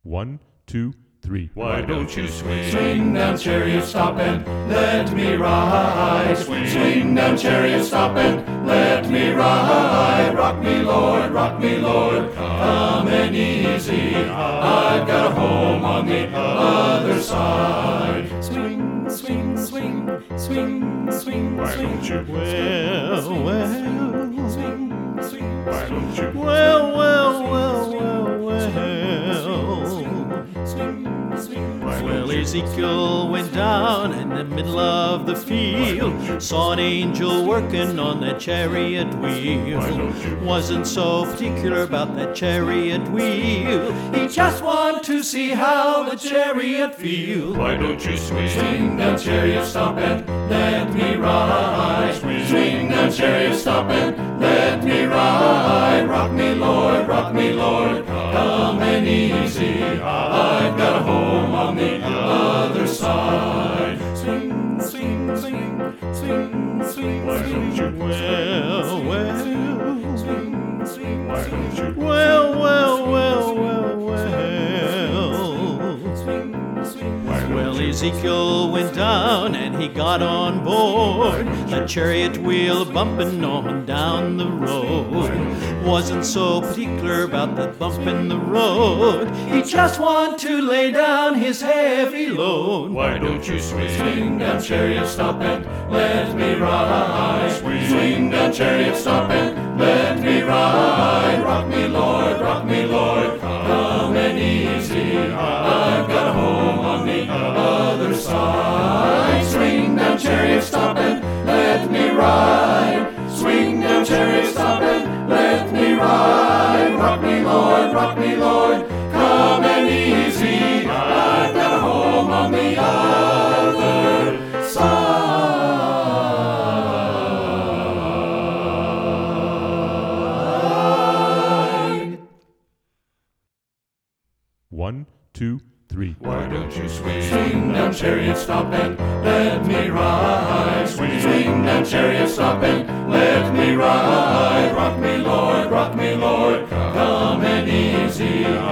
1, 2, 3. Why don't you swing? Swing down, chariot, stop and let me ride. Swing down, chariot, stop and let me ride. Rock me, Lord, come and easy. I've got a home on the other side. Swing, swing, swing, swing, swing. Why don't you? Well, Swing, swing. Why don't you? well. Well, Ezekiel went down in the middle of the field, saw an angel working on that chariot wheel. Wasn't so particular about that chariot wheel, he just wanted to see how the chariot feels. Why don't you swing? Swing down, chariot, stop and let me ride. Swing down, chariot, stop and let me ride. Rock me, Lord, come and easy. I've got a home on the other side. Swing, swing, swing, swing, swing. Why don't you? Swing, swing, Why don't you? Well. swing, swing. Well, Ezekiel went down and he got on board the chariot wheel bumping on down the road. Wasn't so particular about that bump in the road, he just wanted to lay down his heavy load. Why don't you swing? Swing down, chariot, stop and let me ride. Swing down, chariot, stop and let me ride. Rock me, Lord, come and easy. I've got a home on the other side. Swing down, chariot, stop and let me ride. Swing down, chariot, stop and let me ride. Rock me, Lord, come and easy. I've got a home on the other side. 1, 2, 3. Why don't you swing? Swing down, chariot, stop and let me ride. Swing down, chariot, stop and let me ride. Rock me, Lord, come and easy.